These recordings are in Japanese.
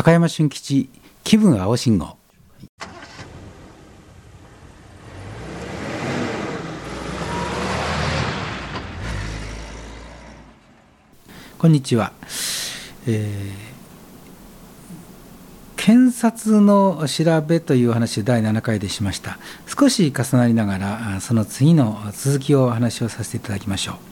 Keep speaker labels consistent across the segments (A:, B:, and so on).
A: 高山俊吉気分青信号。こんにちは。検察の調べという話を第7回でしました。少し重なりながらその次の続きをお話をさせていただきましょう。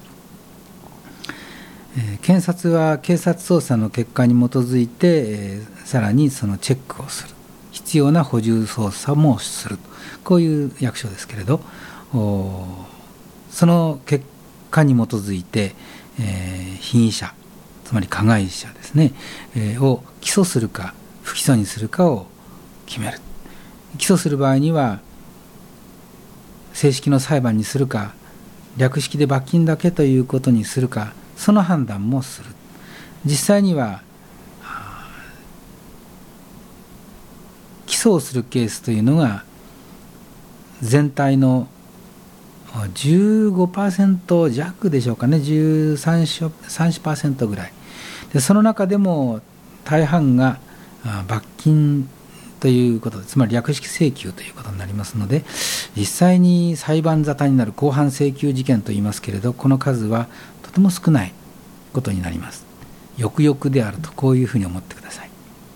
A: 検察は警察捜査の結果に基づいて、さらにそのチェックをする、必要な補充捜査もする、こういう役所ですけれど、その結果に基づいて、被疑者、つまり加害者ですね、を起訴するか不起訴にするかを決める。起訴する場合には正式の裁判にするか、略式で罰金だけということにするか、その判断もする。実際には起訴をするケースというのが全体の 15% 弱でしょうかね、13% ぐらいで、その中でも大半が罰金ということで、つまり略式請求ということになりますので、実際に裁判沙汰になる公判請求事件といいますけれど、この数はとても少ないことになります。よくよくであると、こういうふうに思ってください。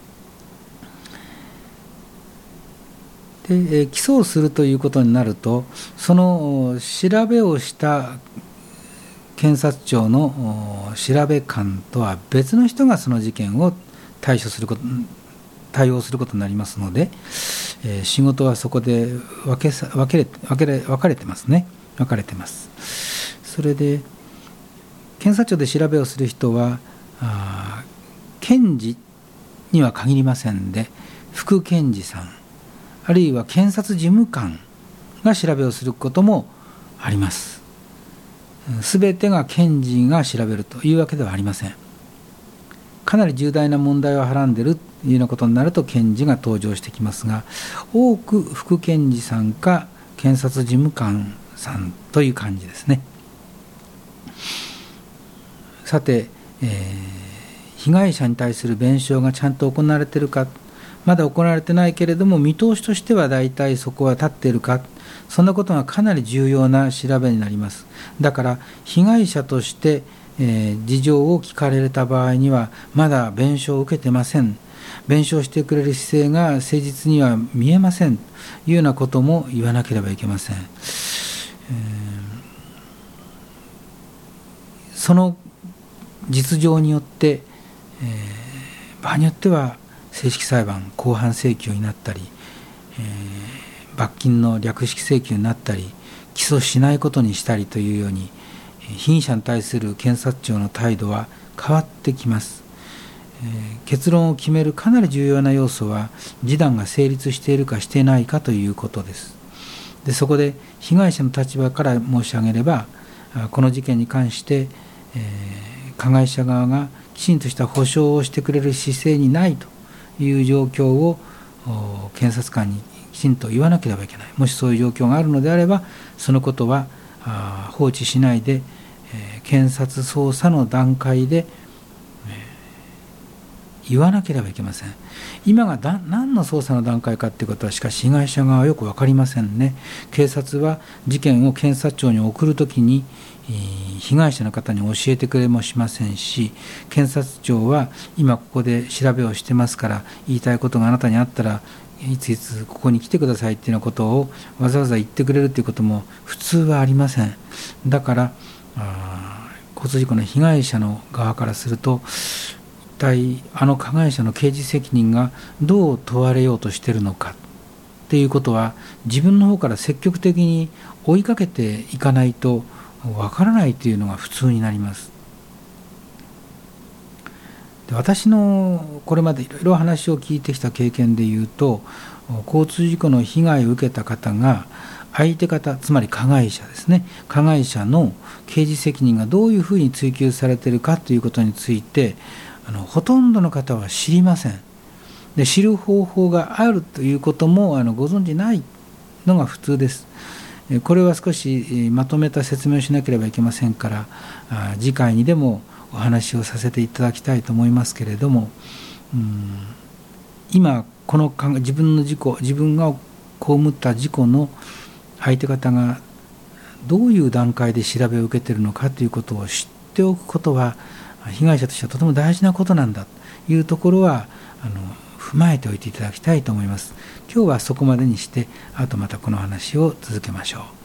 A: で、起訴をするということになると、その調べをした検察庁の調べ官とは別の人がその事件を対応することになりますので、仕事はそこで分かれてますね。分かれてます。それで検察庁で調べをする人は検事には限りませんで、副検事さん、あるいは検察事務官が調べをすることもあります。すべてが検事が調べるというわけではありません。かなり重大な問題をはらんでいるというようなことになると検事が登場してきますが、多く副検事さんか検察事務官さんという感じですね。さて、被害者に対する弁償がちゃんと行われているか、まだ行われてないけれども見通しとしては大体そこは立っているか、そんなことがかなり重要な調べになります。だから被害者として事情を聞かれた場合には、まだ弁償を受けてません、弁償してくれる姿勢が誠実には見えませんというようなことも言わなければいけません。その実情によって、場合によっては正式裁判、公判請求になったり、罰金の略式請求になったり、起訴しないことにしたりというように、被疑者に対する検察庁の態度は変わってきます。結論を決めるかなり重要な要素は、示談が成立しているかしていないかということです。で、そこで被害者の立場から申し上げれば、この事件に関して、加害者側がきちんとした保証をしてくれる姿勢にないという状況を検察官にきちんと言わなければいけない。もしそういう状況があるのであれば、そのことは放置しないで、検察捜査の段階で、言わなければいけません。今が何の捜査の段階かということは、しかし被害者側はよく分かりませんね。警察は事件を検察庁に送るときに被害者の方に教えてくれもしませんし、検察庁は今ここで調べをしてますから、言いたいことがあなたにあったらいついつここに来てくださいっていうようなことをわざわざ言ってくれるということも普通はありません。だから交通事故の被害者の側からすると、一体あの加害者の刑事責任がどう問われようとしているのかっていうことは、自分の方から積極的に追いかけていかないとわからないというのが普通になります。で、私のこれまでいろいろ話を聞いてきた経験でいうと、交通事故の被害を受けた方が相手方、つまり加害者ですね、加害者の刑事責任がどういうふうに追及されているかということについて、ほとんどの方は知りません。で、知る方法があるということもご存じないのが普通です。これは少しまとめた説明をしなければいけませんから、次回にでもお話をさせていただきたいと思いますけれども、 今この自分の事故、自分が被った事故の相手方がどういう段階で調べを受けているのかということを知っておくことは、被害者としてはとても大事なことなんだというところは踏まえておいていただきたいと思います。今日はそこまでにして、あとまたこの話を続けましょう。